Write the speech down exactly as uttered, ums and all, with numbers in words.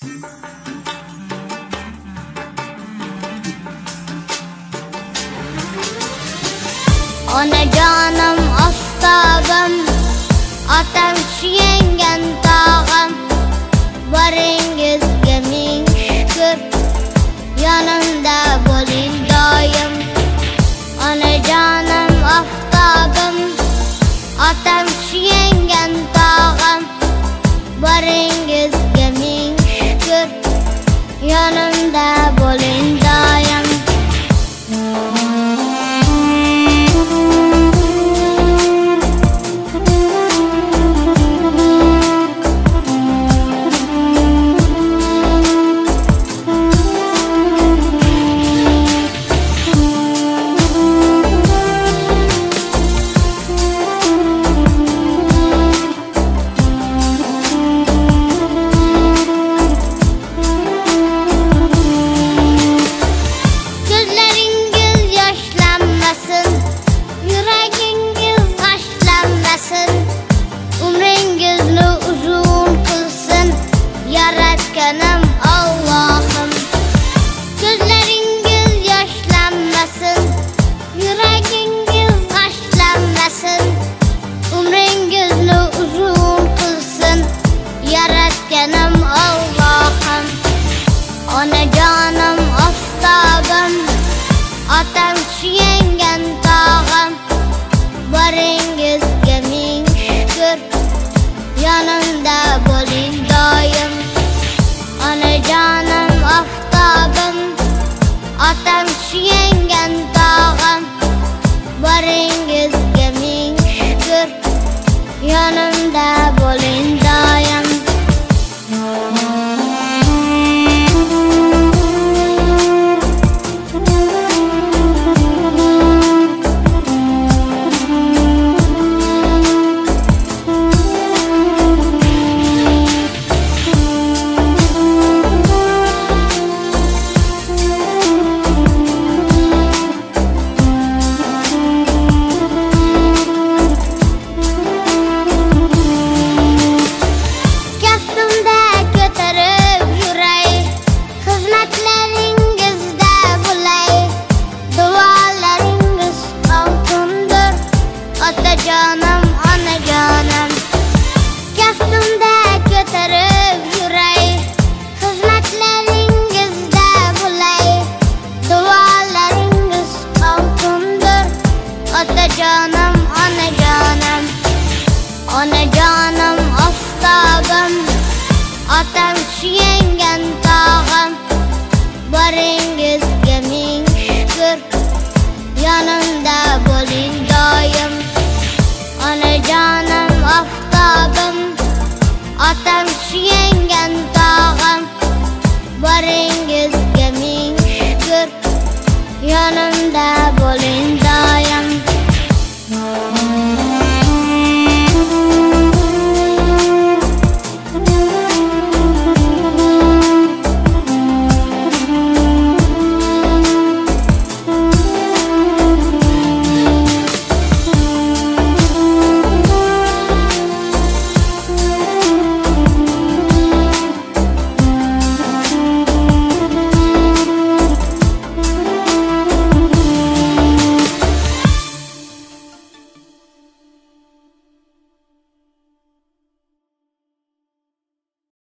Onajonim oftobim, otam suyangan tog'im, boringizga ming shukr, yonimda bo'ling doim. Onajonim oftobim, otam suyangan tog'im, boringizga ming shukr, yonimda bo'ling doim. Umringizni uzun qilsin Yaratganim Allohim. Ko'zlaringiz yoshlanmasin, yuragingiz g'ashlanmasin. Umringizni uzun qilsin Yaratganim Allohim. Onajonim oftobim, otam suyangan tog'im, boringizga ming shukr, yonimda bo'ling doim. Onajonim oftobim, otam suyangan tog'im, boringizga ming shukr, yonimda bo'ling doim. Otajonim, onajonim, kaftimda ko'tarib yuray, xizmatlaringizda bo'lay, duolaringiz oltindir. Otajonim, onajonim, onajonim oftobim, otam suyangan tog'im, boringizga ming shukr, yonimda bo'ling doim. Onajonim oftobim, otam suyangan